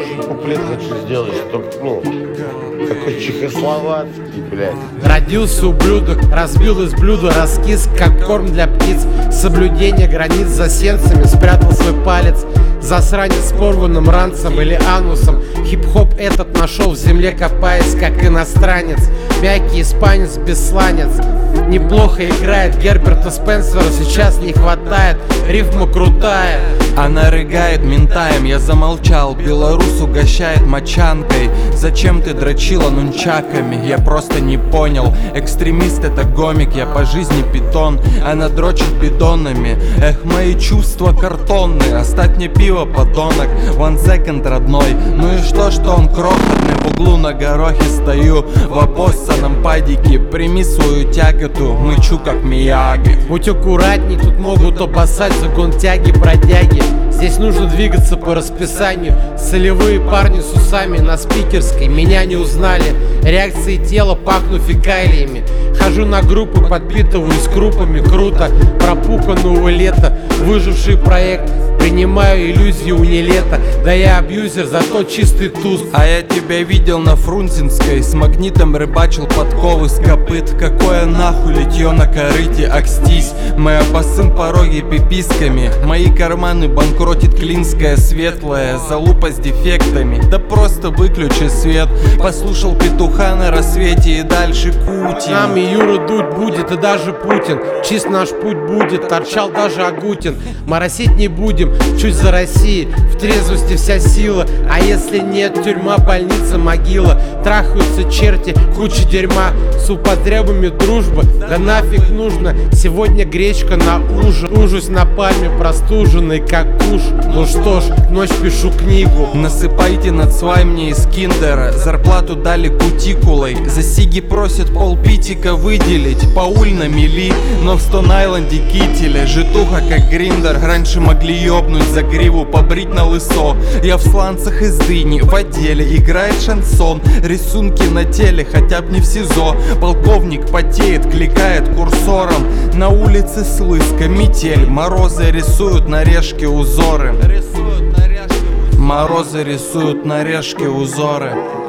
тоже куплет хочу сделать, чтоб, ну, какой чехословацкий, блядь. Родился ублюдок, разбил из блюда, раскис, как корм для птиц. Соблюдение границ за сенсами, спрятал свой палец. Засранец с порванным ранцем или анусом. Хип-хоп этот нашел в земле, копаясь, как иностранец. Мягкий испанец, бессланец. Неплохо играет Герберта Спенсера, сейчас не хватает, рифма крутая. Она рыгает ментаем, я замолчал. Белорус угощает мочанкой. Зачем ты дрочила нунчаками? Я просто не понял. Экстремист это гомик, я по жизни питон. Она дрочит бидонами. Эх, мои чувства картонные. Оставь мне пиво, подонок. One second, родной. Ну и что он крохотный? В углу на горохе стою в обоссанном падике. Прими свою тяготу, мычу как Мияги. Будь аккуратней, тут могут обоссать загон тяги, бродяги. Здесь нужно двигаться по расписанию. Солевые парни с усами на спикерской меня не узнали. Реакции тела пахну фекалиями. Хожу на группы, подпитываюсь крупами. Круто, пропуканного лета. Выживший проект, принимаю иллюзию не лета. Да я абьюзер, зато чистый туз. А я тебя видел на Фрунзенской. С магнитом рыбачил подковы с копыт. Какое нахуй литье на корыте, акстись. Мы обоссым пороги пиписками. Мои карманы банкротит клинская светлая. Залупа с дефектами. Да просто выключи свет. Послушал петуха на рассвете и дальше кутим. С нами Юра дуть будет и даже Путин. Чист наш путь будет, торчал даже Агутин. Моросить не будем, чуть за Россией. В трезвости вся сила, а если нет, тюрьма, больница, могила. Трахаются черти, куча дерьма. С употребами дружбы, да нафиг нужно. Сегодня гречка на ужин. Ужас на пальме, простуженный как куш. Ну что ж, ночь пишу книгу. Насыпайте на цвай мне из киндера. Зарплату дали кутикулой. За сиги просят полпитика выделить. Пауль на мели, но в Стон-Айленде кителя. Житуха как гриндер. Раньше могли ёбнуть за гриву, побрить на лысо. Я в сланцах из дыни, в отделе играет шансон. Рисунки на теле, хотя б не в СИЗО. Полковник потеет, кликает курсором. На улице слызка, метель. Морозы рисуют на решке узоры. Морозы рисуют на решке узоры.